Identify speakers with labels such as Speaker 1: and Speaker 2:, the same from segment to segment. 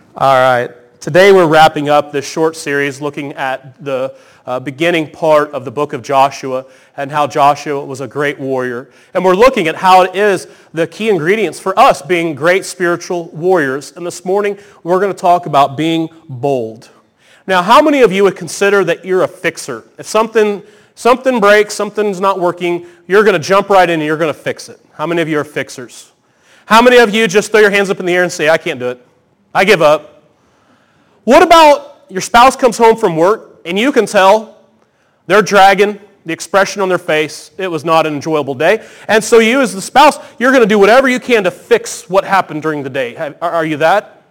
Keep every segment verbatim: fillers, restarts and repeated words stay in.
Speaker 1: All right. Today we're wrapping up this short series looking at the uh, beginning part of the book of Joshua and how Joshua was a great warrior. And we're looking at how it is the key ingredients for us being great spiritual warriors. And this morning we're going to talk about being bold. Now, how many of you would consider that you're a fixer? If something something breaks, something's not working, you're going to jump right in and you're going to fix it. How many of you are fixers? How many of you just throw your hands up in the air and say, I can't do it. I give up. What about your spouse comes home from work and you can tell they're dragging the expression on their face. It was not an enjoyable day. And so you as the spouse, you're going to do whatever you can to fix what happened during the day. Are you that?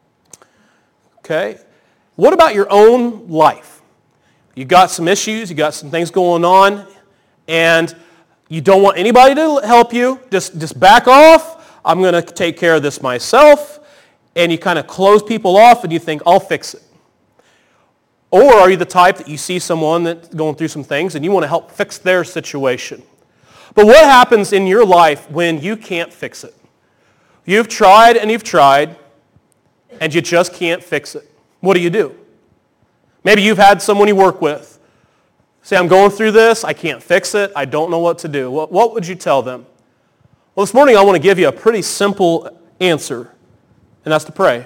Speaker 1: Okay. What about your own life? You got some issues, you got some things going on, and you don't want anybody to help you. Just, just back off. I'm going to take care of this myself. And you kind of close people off and you think, I'll fix it. Or are you the type that you see someone that's going through some things and you want to help fix their situation? But what happens in your life when you can't fix it? You've tried and you've tried and you just can't fix it. What do you do? Maybe you've had someone you work with say, I'm going through this, I can't fix it, I don't know what to do. What, what would you tell them? Well, this morning I want to give you a pretty simple answer. And that's to pray.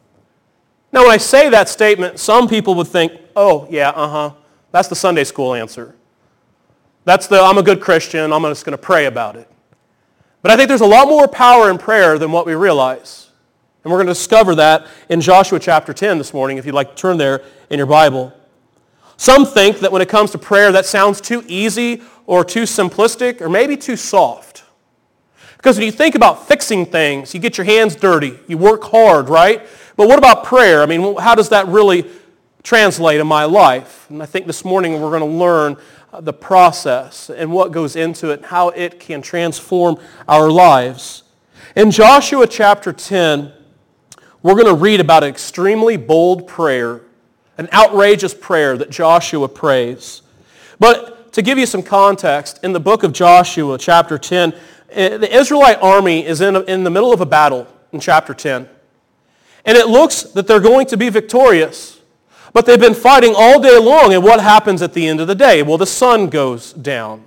Speaker 1: Now, when I say that statement, some people would think, oh, yeah, uh-huh, that's the Sunday school answer. That's the, I'm a good Christian, I'm just going to pray about it. But I think there's a lot more power in prayer than what we realize. And we're going to discover that in Joshua chapter ten this morning, if you'd like to turn there in your Bible. Some think that when it comes to prayer, that sounds too easy or too simplistic or maybe too soft. Because when you think about fixing things, you get your hands dirty, you work hard, right? But what about prayer? I mean, how does that really translate in my life? And I think this morning we're going to learn the process and what goes into it and how it can transform our lives. In Joshua chapter ten, we're going to read about an extremely bold prayer, an outrageous prayer that Joshua prays. But to give you some context, in the book of Joshua chapter ten, the Israelite army is in, a, in the middle of a battle in chapter ten. And it looks that they're going to be victorious. But they've been fighting all day long, and what happens at the end of the day? Well, the sun goes down.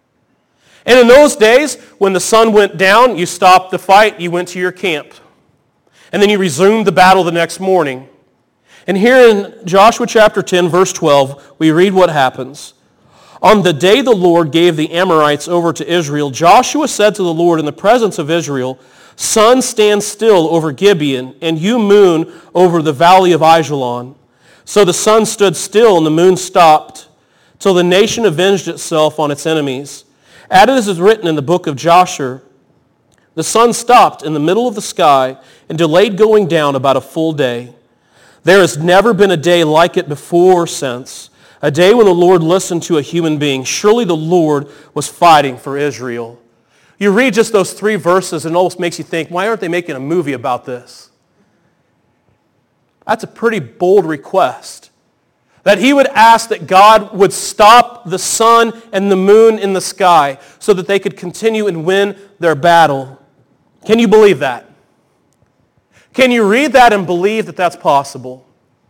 Speaker 1: And in those days, when the sun went down, you stopped the fight, you went to your camp. And then you resumed the battle the next morning. And here in Joshua chapter ten, verse twelve, we read what happens. On the day the Lord gave the Amorites over to Israel, Joshua said to the Lord in the presence of Israel, Sun, stand still over Gibeon, and you, moon, over the valley of Ajalon. So the sun stood still and the moon stopped, till the nation avenged itself on its enemies. As is written in the book of Joshua, the sun stopped in the middle of the sky and delayed going down about a full day. There has never been a day like it before or since. A day when the Lord listened to a human being. Surely the Lord was fighting for Israel. You read just those three verses and it almost makes you think, why aren't they making a movie about this? That's a pretty bold request. That he would ask that God would stop the sun and the moon in the sky so that they could continue and win their battle. Can you believe that? Can you read that and believe that that's possible?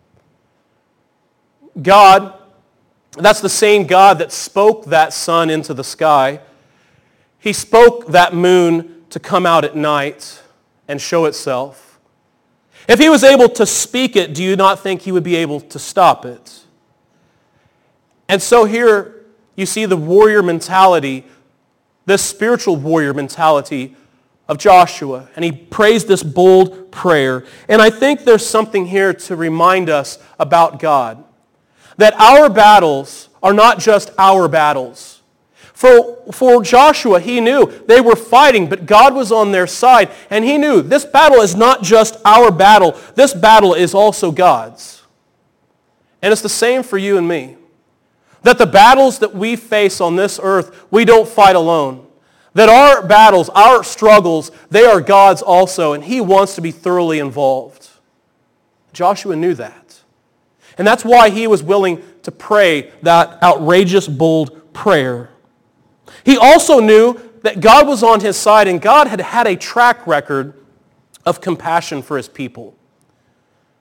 Speaker 1: God, that's the same God that spoke that sun into the sky. He spoke that moon to come out at night and show itself. If he was able to speak it, do you not think he would be able to stop it? And so here you see the warrior mentality, this spiritual warrior mentality of Joshua. And he prays this bold prayer. And I think there's something here to remind us about God. That our battles are not just our battles. For, for Joshua, he knew they were fighting, but God was on their side. And he knew this battle is not just our battle. This battle is also God's. And it's the same for you and me. That the battles that we face on this earth, we don't fight alone. That our battles, our struggles, they are God's also, and he wants to be thoroughly involved. Joshua knew that. And that's why he was willing to pray that outrageous, bold prayer. He also knew that God was on his side, and God had had a track record of compassion for his people.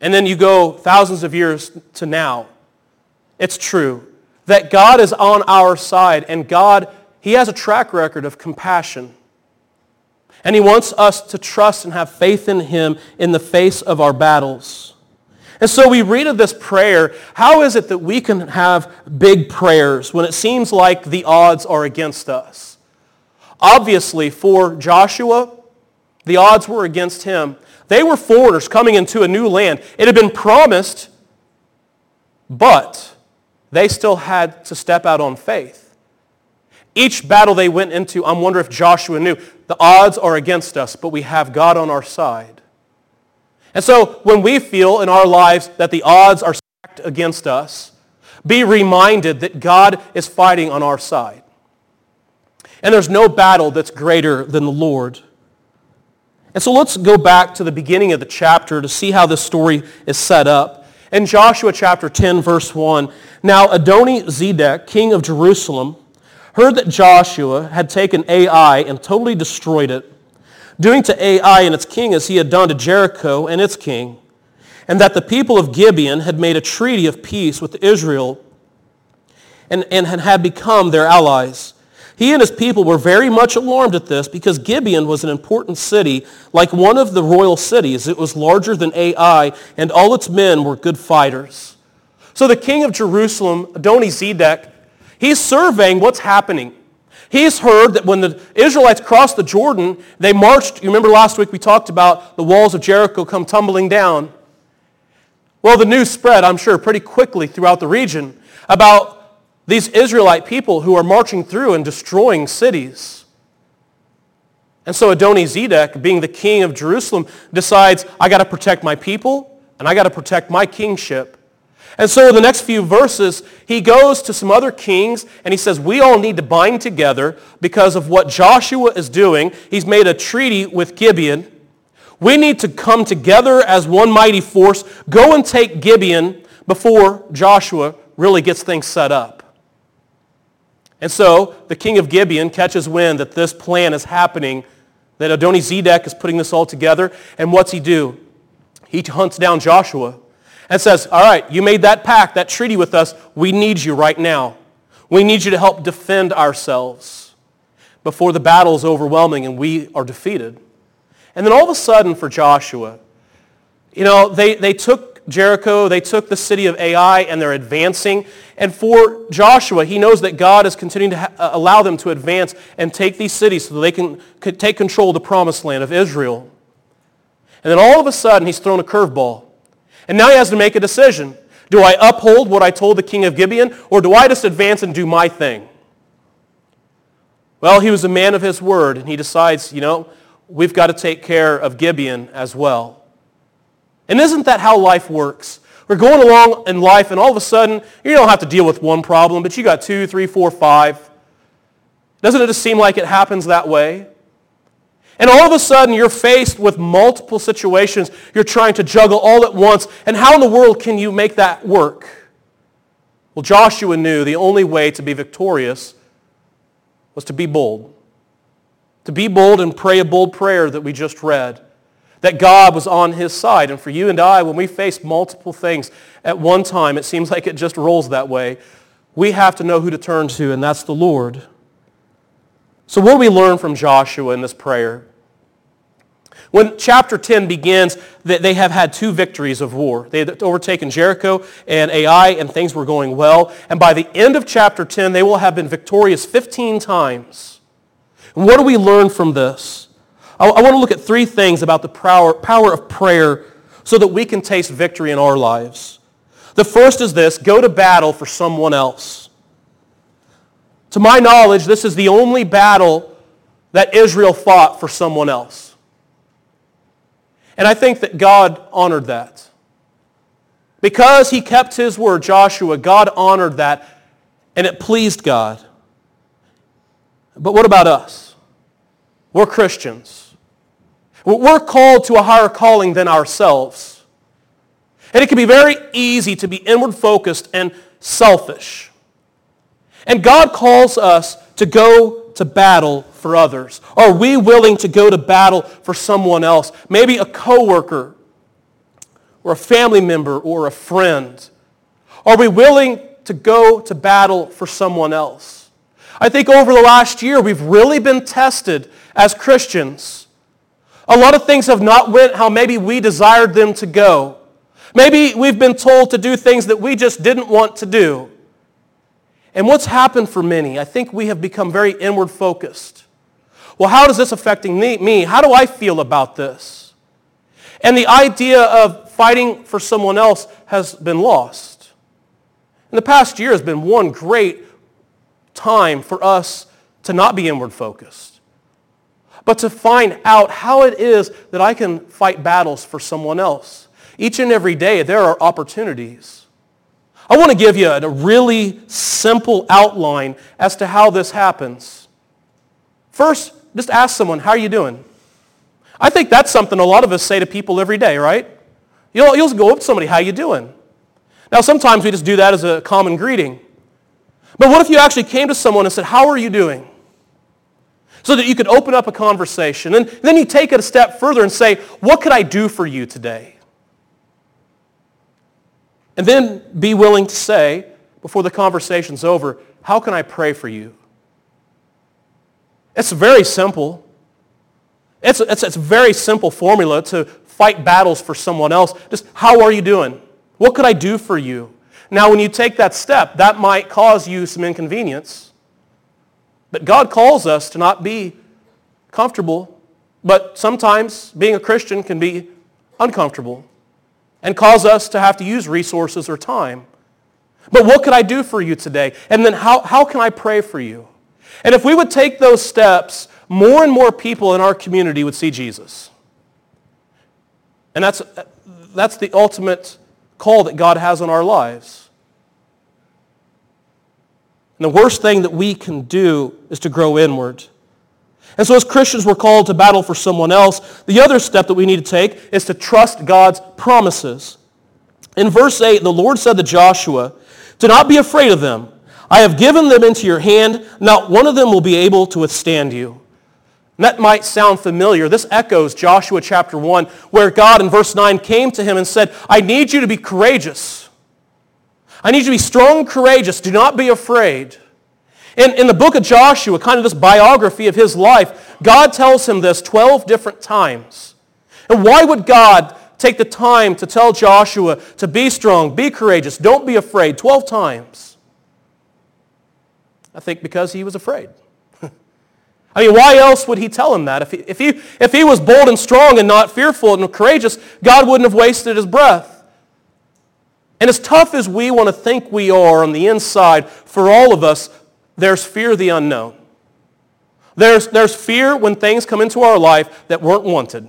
Speaker 1: and then you go thousands of years to now, it's true that God is on our side, and God, He has a track record of compassion. And He wants us to trust and have faith in Him in the face of our battles. And so we read of this prayer. How is it that we can have big prayers when it seems like the odds are against us? Obviously, for Joshua, the odds were against him. They were foreigners coming into a new land. It had been promised, but they still had to step out on faith. Each battle they went into, I'm wondering if Joshua knew, the odds are against us, but we have God on our side. And so when we feel in our lives that the odds are stacked against us, be reminded that God is fighting on our side. And there's no battle that's greater than the Lord. And so let's go back to the beginning of the chapter to see how this story is set up. In Joshua chapter ten, verse one, now Adoni-Zedek, king of Jerusalem, heard that Joshua had taken Ai and totally destroyed it, doing to Ai and its king as he had done to Jericho and its king, and that the people of Gibeon had made a treaty of peace with Israel and, and had become their allies. He and his people were very much alarmed at this because Gibeon was an important city, like one of the royal cities. It was larger than Ai, and all its men were good fighters. So the king of Jerusalem, Adoni-Zedek, he's surveying what's happening. He's heard that when the Israelites crossed the Jordan, they marched. You remember last week we talked about the walls of Jericho come tumbling down. Well, the news spread, I'm sure, pretty quickly throughout the region about these Israelite people who are marching through and destroying cities. And so Adoni-Zedek, being the king of Jerusalem, decides, I got to protect my people and I got to protect my kingship. And so in the next few verses, he goes to some other kings and he says, we all need to bind together because of what Joshua is doing. He's made a treaty with Gibeon. We need to come together as one mighty force, go and take Gibeon before Joshua really gets things set up. And so the king of Gibeon catches wind that this plan is happening, that Adoni-Zedek is putting this all together. And what's he do? He hunts down Joshua and says, all right, you made that pact, that treaty with us. We need you right now. We need you to help defend ourselves before the battle is overwhelming and we are defeated. And then all of a sudden for Joshua, you know, they, they took Jericho, they took the city of Ai, and they're advancing. And for Joshua, he knows that God is continuing to ha- allow them to advance and take these cities so that they can could take control of the promised land of Israel. And then all of a sudden, he's thrown a curveball. And now he has to make a decision. Do I uphold what I told the king of Gibeon, or do I just advance and do my thing? Well, he was a man of his word, and he decides, you know, we've got to take care of Gibeon as well. And isn't that how life works? We're going along in life, and all of a sudden, you don't have to deal with one problem, but you got two, three, four, five. Doesn't it just seem like it happens that way? And all of a sudden, you're faced with multiple situations. You're trying to juggle all at once. And how in the world can you make that work? Well, Joshua knew the only way to be victorious was to be bold. To be bold and pray a bold prayer that we just read. That God was on his side. And for you and I, when we face multiple things at one time, it seems like it just rolls that way. We have to know who to turn to, and that's the Lord. So what do we learn from Joshua in this prayer? When chapter ten begins, they have had two victories of war. They had overtaken Jericho and Ai, and things were going well. And by the end of chapter ten, they will have been victorious fifteen times. And what do we learn from this? I want to look at three things about the power, power of prayer so that we can taste victory in our lives. The first is this: go to battle for someone else. To my knowledge, this is the only battle that Israel fought for someone else. And I think that God honored that. Because he kept his word, Joshua, God honored that, and it pleased God. But what about us? We're Christians. We're called to a higher calling than ourselves. And it can be very easy to be inward focused and selfish. And God calls us to go to battle for others. Are we willing to go to battle for someone else? Maybe a coworker or a family member or a friend? Are we willing to go to battle for someone else? I think over the last year we've really been tested as Christians. A lot of things have not went how maybe we desired them to go. Maybe we've been told to do things that we just didn't want to do. And what's happened for many, I think we have become very inward focused. Well, how is this affecting me? How do I feel about this? And the idea of fighting for someone else has been lost. And the past year has been one great time for us to not be inward focused, but to find out how it is that I can fight battles for someone else. Each and every day there are opportunities. I want to give you a really simple outline as to how this happens. First, just ask someone, how are you doing? I think that's something a lot of us say to people every day, right? You'll, you'll go up to somebody, how you doing? Now sometimes we just do that as a common greeting. But what if you actually came to someone and said, how are you doing? So that you could open up a conversation. And then you take it a step further and say, what could I do for you today? And then be willing to say, before the conversation's over, how can I pray for you? It's very simple. It's, it's, it's a very simple formula to fight battles for someone else. Just, how are you doing? What could I do for you? Now, when you take that step, that might cause you some inconvenience. But God calls us to not be comfortable, but sometimes being a Christian can be uncomfortable and cause us to have to use resources or time. But what could I do for you today? And then how, how can I pray for you? And if we would take those steps, more and more people in our community would see Jesus. And that's, that's the ultimate call that God has on our lives. And the worst thing that we can do is to grow inward. And so as Christians, we're called to battle for someone else. The other step that we need to take is to trust God's promises. In verse eight, the Lord said to Joshua, do not be afraid of them. I have given them into your hand. Not one of them will be able to withstand you. And that might sound familiar. This echoes Joshua chapter one, where God in verse nine came to him and said, I need you to be courageous. I need you to be strong and courageous. Do not be afraid. In, in the book of Joshua, kind of this biography of his life, God tells him this twelve different times. And why would God take the time to tell Joshua to be strong, be courageous, don't be afraid twelve times? I think because he was afraid. I mean, why else would he tell him that? If he, if he, if he was bold and strong and not fearful and courageous, God wouldn't have wasted his breath. And as tough as we want to think we are on the inside, for all of us, there's fear of the unknown. There's, there's fear when things come into our life that weren't wanted.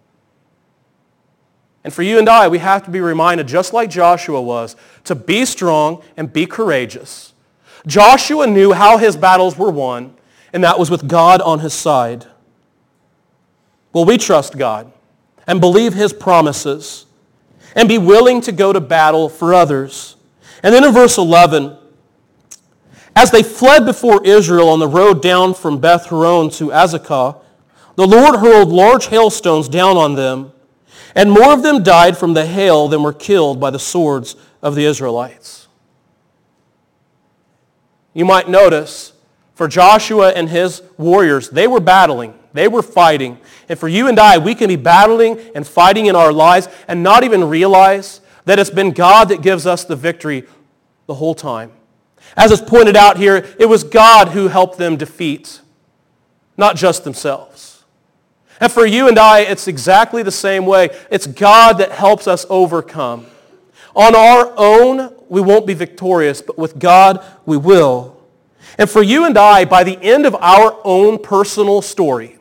Speaker 1: And for you and I, we have to be reminded, just like Joshua was, to be strong and be courageous. Joshua knew how his battles were won, and that was with God on his side. Will we trust God and believe his promises and be willing to go to battle for others? And then in verse eleven, as they fled before Israel on the road down from Beth Horon to Azekah, the Lord hurled large hailstones down on them, and more of them died from the hail than were killed by the swords of the Israelites. You might notice, for Joshua and his warriors, they were battling, they were fighting. And for you and I, we can be battling and fighting in our lives and not even realize that it's been God that gives us the victory the whole time. As is pointed out here, it was God who helped them defeat, not just themselves. And for you and I, it's exactly the same way. It's God that helps us overcome. On our own, we won't be victorious, but with God, we will. And for you and I, by the end of our own personal story,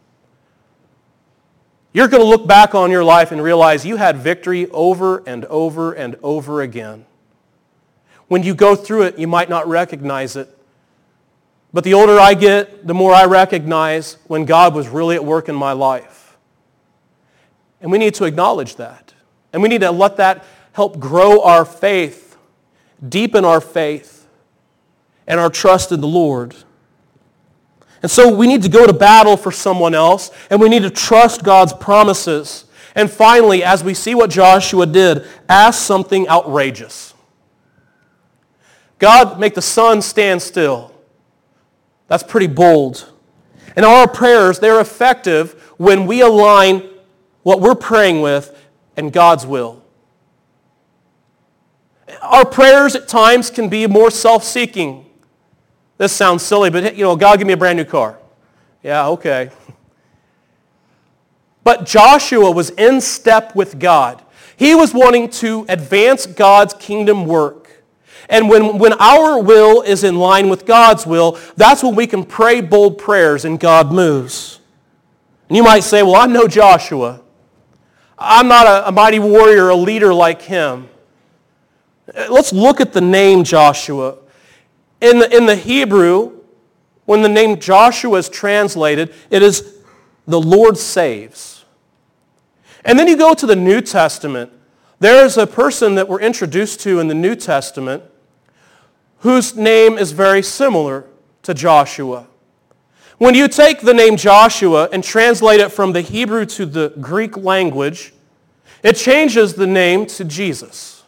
Speaker 1: you're going to look back on your life and realize you had victory over and over and over again. When you go through it, you might not recognize it. But the older I get, the more I recognize when God was really at work in my life. And we need to acknowledge that. And we need to let that help grow our faith, deepen our faith, and our trust in the Lord. And so we need to go to battle for someone else, and we need to trust God's promises. And finally, as we see what Joshua did, ask something outrageous. God, make the sun stand still. That's pretty bold. And our prayers, they're effective when we align what we're praying with and God's will. Our prayers at times can be more self-seeking. This sounds silly, but you know, God, give me a brand new car. Yeah, okay. But Joshua was in step with God. He was wanting to advance God's kingdom work. And when, when our will is in line with God's will, that's when we can pray bold prayers and God moves. And you might say, well, I'm no Joshua. I'm not a, a mighty warrior, a leader like him. Let's look at the name Joshua. In the, in the Hebrew, when the name Joshua is translated, it is the Lord saves. And then you go to the New Testament. There's a person that we're introduced to in the New Testament whose name is very similar to Joshua. When you take the name Joshua and translate it from the Hebrew to the Greek language, it changes the name to Jesus.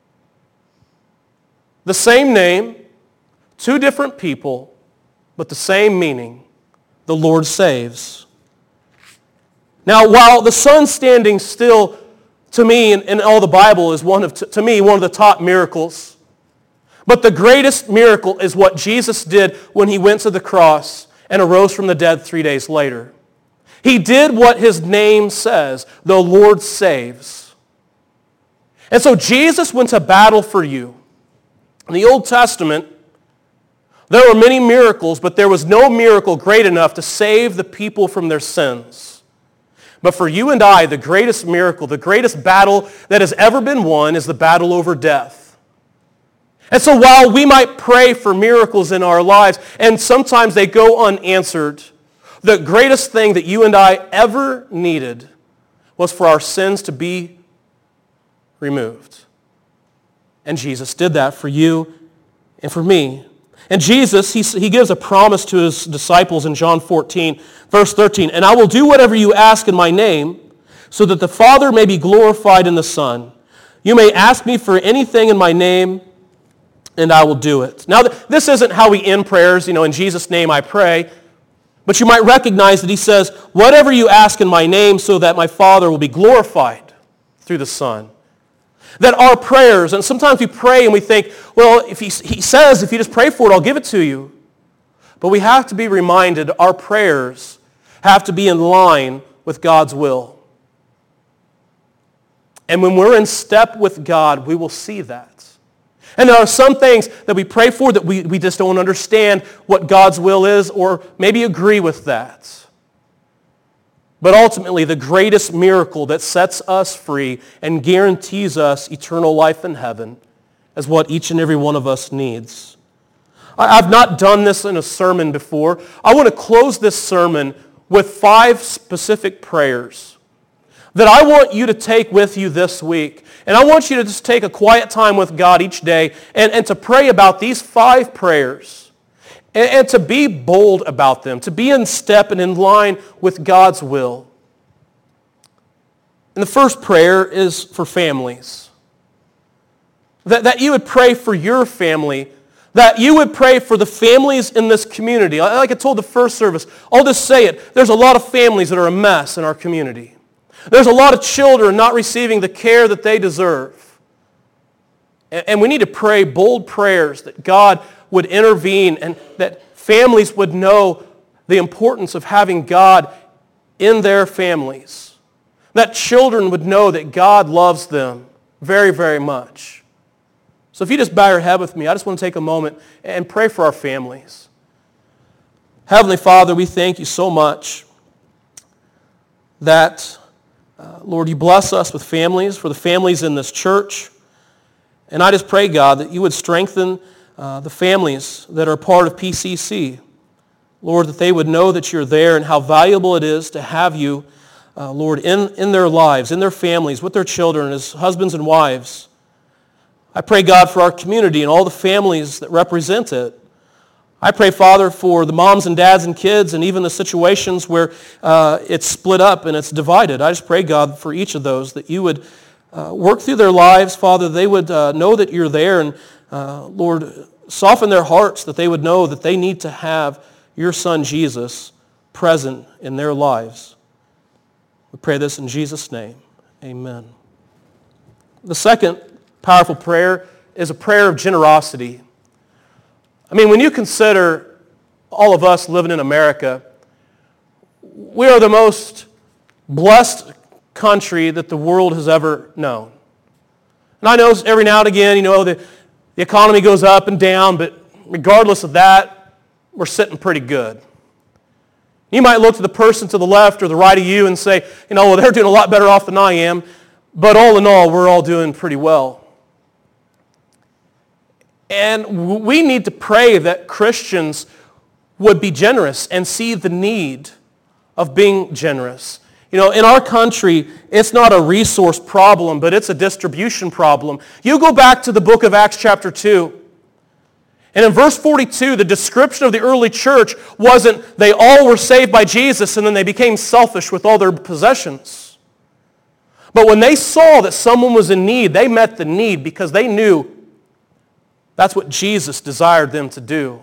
Speaker 1: The same name, two different people, but the same meaning. The Lord saves. Now, while the sun standing still, to me, in, in all the Bible, is one of, to me, one of the top miracles. But the greatest miracle is what Jesus did when he went to the cross and arose from the dead three days later. He did what his name says, the Lord saves. And so Jesus went to battle for you. In the Old Testament, there were many miracles, but there was no miracle great enough to save the people from their sins. But for you and I, the greatest miracle, the greatest battle that has ever been won is the battle over death. And so while we might pray for miracles in our lives, and sometimes they go unanswered, the greatest thing that you and I ever needed was for our sins to be removed. And Jesus did that for you and for me. And Jesus, he, he gives a promise to his disciples in John fourteen, verse thirteen, "And I will do whatever you ask in my name, so that the Father may be glorified in the Son. You may ask me for anything in my name, and I will do it." Now, this isn't how we end prayers, you know, in Jesus' name I pray. But you might recognize that he says, whatever you ask in my name, so that my Father will be glorified through the Son. That our prayers, and sometimes we pray and we think, well, if he, he says, if you just pray for it, I'll give it to you. But we have to be reminded our prayers have to be in line with God's will. And when we're in step with God, we will see that. And there are some things that we pray for that we, we just don't understand what God's will is, or maybe agree with that. But ultimately, the greatest miracle that sets us free and guarantees us eternal life in heaven is what each and every one of us needs. I've not done this in a sermon before. I want to close this sermon with five specific prayers that I want you to take with you this week. And I want you to just take a quiet time with God each day and, and to pray about these five prayers. And, and to be bold about them, to be in step and in line with God's will. And the first prayer is for families. That, that you would pray for your family. That you would pray for the families in this community. Like I told the first service, I'll just say it. There's a lot of families that are a mess in our community. There's a lot of children not receiving the care that they deserve. And, and we need to pray bold prayers that God would intervene and that families would know the importance of having God in their families. That children would know that God loves them very, very much. So if you just bow your head with me, I just want to take a moment and pray for our families. Heavenly Father, we thank you so much that, uh, Lord, you bless us with families, for the families in this church. And I just pray, God, that you would strengthen uh, the families that are part of P C C. Lord, that they would know that you're there and how valuable it is to have you, uh, Lord, in, in their lives, in their families, with their children, as husbands and wives. I pray, God, for our community and all the families that represent it. I pray, Father, for the moms and dads and kids and even the situations where uh, it's split up and it's divided. I just pray, God, for each of those that you would uh, work through their lives, Father. They would uh, know that you're there and, uh, Lord, soften their hearts that they would know that they need to have your Son, Jesus, present in their lives. We pray this in Jesus' name. Amen. The second powerful prayer is a prayer of generosity. I mean, when you consider all of us living in America, we are the most blessed country that the world has ever known. And I know every now and again, you know, the, the economy goes up and down, but regardless of that, we're sitting pretty good. You might look to the person to the left or the right of you and say, you know, well, they're doing a lot better off than I am, but all in all, we're all doing pretty well. And we need to pray that Christians would be generous and see the need of being generous. You know, in our country, it's not a resource problem, but it's a distribution problem. You go back to the book of Acts chapter two, and in verse forty-two, the description of the early church wasn't they all were saved by Jesus and then they became selfish with all their possessions. But when they saw that someone was in need, they met the need because they knew that's what Jesus desired them to do.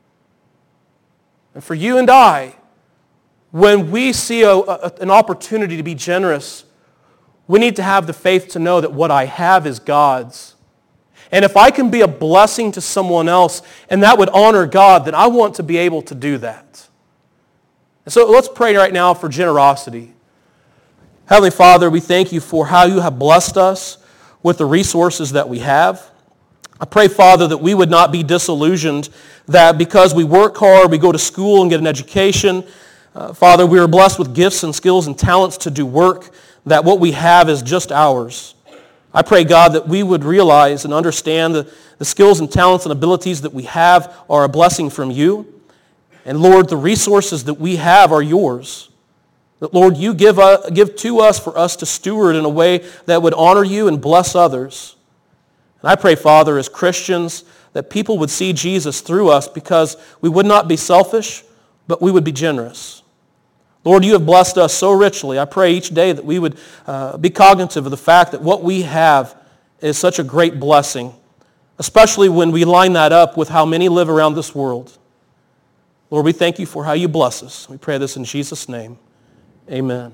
Speaker 1: And for you and I, when we see a, a, an opportunity to be generous, we need to have the faith to know that what I have is God's. And if I can be a blessing to someone else and that would honor God, then I want to be able to do that. And so let's pray right now for generosity. Heavenly Father, we thank you for how you have blessed us with the resources that we have. I pray, Father, that we would not be disillusioned, that because we work hard, we go to school and get an education, uh, Father, we are blessed with gifts and skills and talents to do work, that what we have is just ours. I pray, God, that we would realize and understand the, the skills and talents and abilities that we have are a blessing from you. And Lord, the resources that we have are yours. That, Lord, you give, uh, give to us for us to steward in a way that would honor you and bless others. And I pray, Father, as Christians, that people would see Jesus through us because we would not be selfish, but we would be generous. Lord, you have blessed us so richly. I pray each day that we would uh, be cognitive of the fact that what we have is such a great blessing, especially when we line that up with how many live around this world. Lord, we thank you for how you bless us. We pray this in Jesus' name. Amen.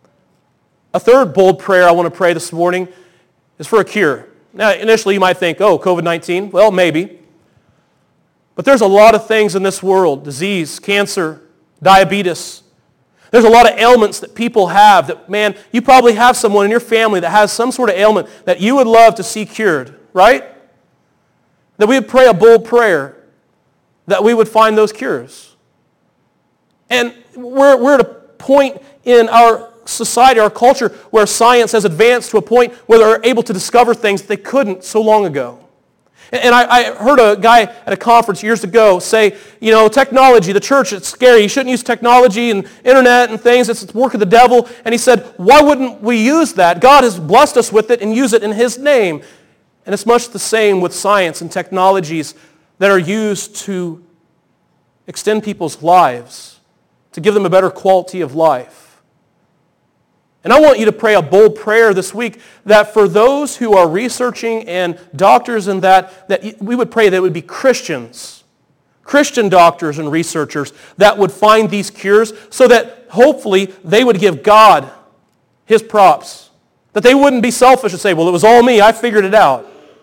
Speaker 1: A third bold prayer I want to pray this morning is for a cure. Now, initially you might think, oh, covid nineteen, well, maybe. But there's a lot of things in this world, disease, cancer, diabetes. There's a lot of ailments that people have that, man, you probably have someone in your family that has some sort of ailment that you would love to see cured, right? That we would pray a bold prayer that we would find those cures. And we're, we're at a point in our society, our culture, where science has advanced to a point where they're able to discover things that they couldn't so long ago. And I, I heard a guy at a conference years ago say, you know, technology, the church, it's scary. You shouldn't use technology and internet and things. It's the work of the devil. And he said, why wouldn't we use that? God has blessed us with it and use it in his name. And it's much the same with science and technologies that are used to extend people's lives, to give them a better quality of life. And I want you to pray a bold prayer this week that for those who are researching and doctors and that, that we would pray that it would be Christians, Christian doctors and researchers that would find these cures so that hopefully they would give God his props. That they wouldn't be selfish and say, well, it was all me, I figured it out.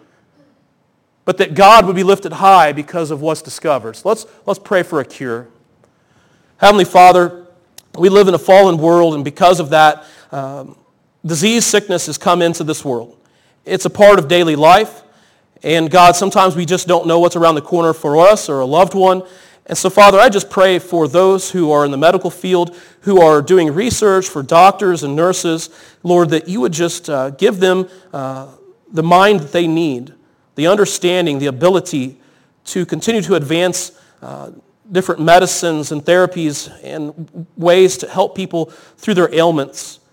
Speaker 1: But that God would be lifted high because of what's discovered. So let's, let's pray for a cure. Heavenly Father, we live in a fallen world, and because of that, um, disease, sickness has come into this world. It's a part of daily life, and God, sometimes we just don't know what's around the corner for us or a loved one. And so, Father, I just pray for those who are in the medical field, who are doing research, for doctors and nurses, Lord, that you would just uh, give them uh, the mind that they need, the understanding, the ability to continue to advance uh, different medicines and therapies and ways to help people through their ailments.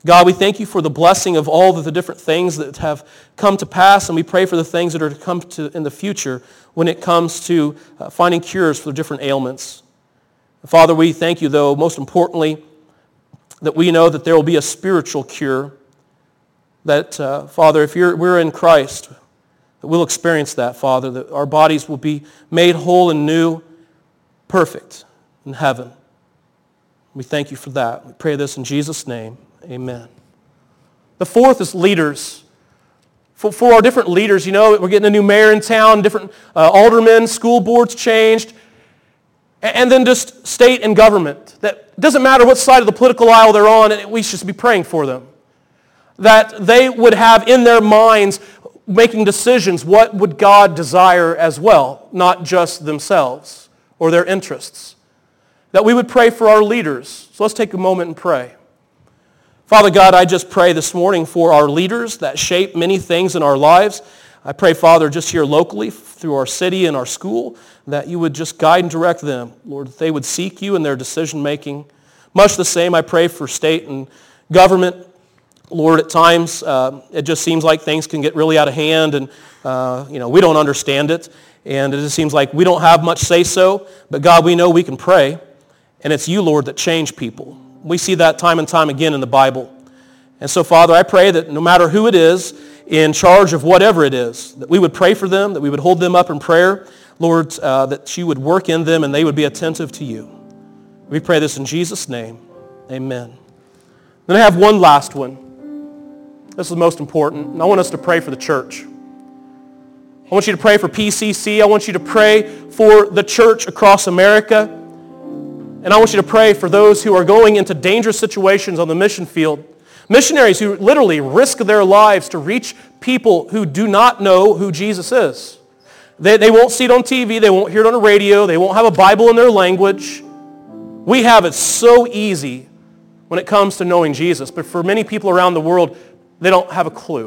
Speaker 1: God, we thank you for the blessing of all of the different things that have come to pass, and we pray for the things that are to come to in the future when it comes to uh, finding cures for different ailments. Father, we thank you, though, most importantly, that we know that there will be a spiritual cure, that, uh, Father, if you're, we're in Christ, that we'll experience that, Father, that our bodies will be made whole and new, perfect in heaven. We thank you for that. We pray this in Jesus' name. Amen. The fourth is leaders. For, for our different leaders, you know, we're getting a new mayor in town, different uh, aldermen, school boards changed, and, and then just state and government. That doesn't matter what side of the political aisle they're on, and we should be praying for them. That they would have in their minds making decisions, what would God desire as well, not just themselves or their interests. That we would pray for our leaders. So let's take a moment and pray. Father God, I just pray this morning for our leaders that shape many things in our lives. I pray, Father, just here locally, through our city and our school, that you would just guide and direct them. Lord, that they would seek you in their decision-making. Much the same, I pray for state and government. Lord, at times, uh, it just seems like things can get really out of hand, and uh, you know, we don't understand it, and it just seems like we don't have much say-so. But God, we know we can pray, and it's you, Lord, that change people. We see that time and time again in the Bible. And so, Father, I pray that no matter who it is in charge of whatever it is, that we would pray for them, that we would hold them up in prayer, Lord, uh, that you would work in them and they would be attentive to you. We pray this in Jesus' name. Amen. Then I have one last one. This is the most important, and I want us to pray for the church. I want you to pray for P C C. I want you to pray for the church across America. And I want you to pray for those who are going into dangerous situations on the mission field. Missionaries who literally risk their lives to reach people who do not know who Jesus is. They, they won't see it on T V. They won't hear it on the radio. They won't have a Bible in their language. We have it so easy when it comes to knowing Jesus. But for many people around the world, they don't have a clue.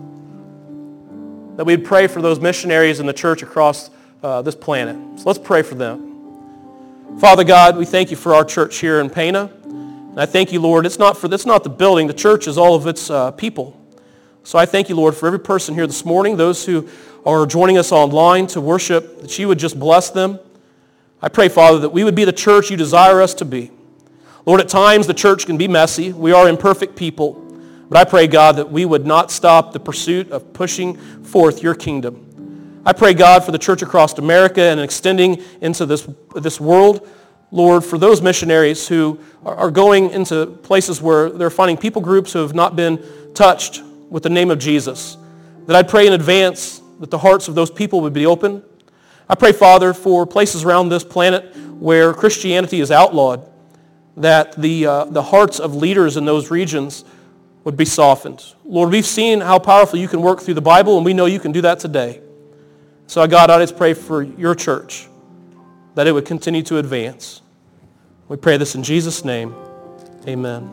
Speaker 1: That we'd pray for those missionaries in the church across uh, this planet. So let's pray for them. Father God, we thank you for our church here in Pana. And I thank you, Lord, it's not for it's not the building. The church is all of its uh, people. So I thank you, Lord, for every person here this morning, those who are joining us online to worship, that you would just bless them. I pray, Father, that we would be the church you desire us to be. Lord, at times the church can be messy. We are imperfect people. But I pray, God, that we would not stop the pursuit of pushing forth your kingdom. I pray, God, for the church across America and extending into this, this world. Lord, for those missionaries who are going into places where they're finding people groups who have not been touched with the name of Jesus, that I'd pray in advance that the hearts of those people would be open. I pray, Father, for places around this planet where Christianity is outlawed, that the, uh, the hearts of leaders in those regions would be softened. Lord, we've seen how powerful you can work through the Bible, and we know you can do that today. So, God, I just pray for your church, that it would continue to advance. We pray this in Jesus' name. Amen.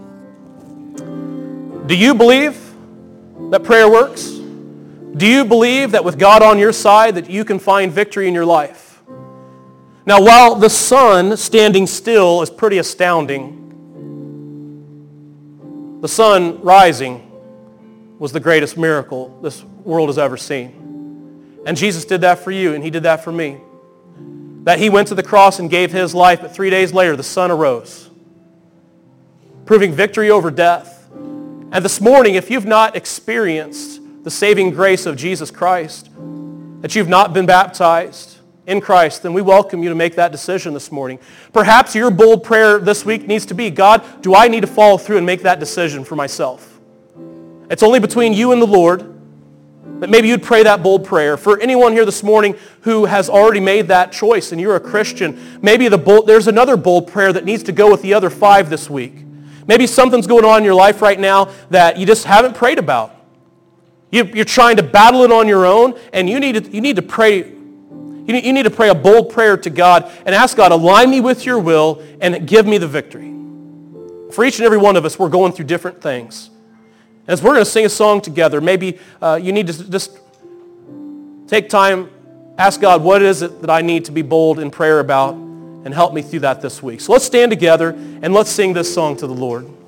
Speaker 1: Do you believe that prayer works? Do you believe that with God on your side that you can find victory in your life? Now, while the sun standing still is pretty astounding, the sun rising was the greatest miracle this world has ever seen. And Jesus did that for you, and he did that for me. That he went to the cross and gave his life, but three days later the sun arose, proving victory over death. And this morning, if you've not experienced the saving grace of Jesus Christ, that you've not been baptized in Christ, then we welcome you to make that decision this morning. Perhaps your bold prayer this week needs to be, God, do I need to follow through and make that decision for myself? It's only between you and the Lord. But maybe you'd pray that bold prayer. For anyone here this morning who has already made that choice and you're a Christian, maybe the bold, there's another bold prayer that needs to go with the other five this week. Maybe something's going on in your life right now that you just haven't prayed about. You, you're trying to battle it on your own, and you need to, you need to pray. You need, you need to pray a bold prayer to God and ask God, align me with your will and give me the victory. For each and every one of us, we're going through different things. As we're going to sing a song together, maybe uh, you need to just take time, ask God, what is it that I need to be bold in prayer about, and help me through that this week. So let's stand together and let's sing this song to the Lord.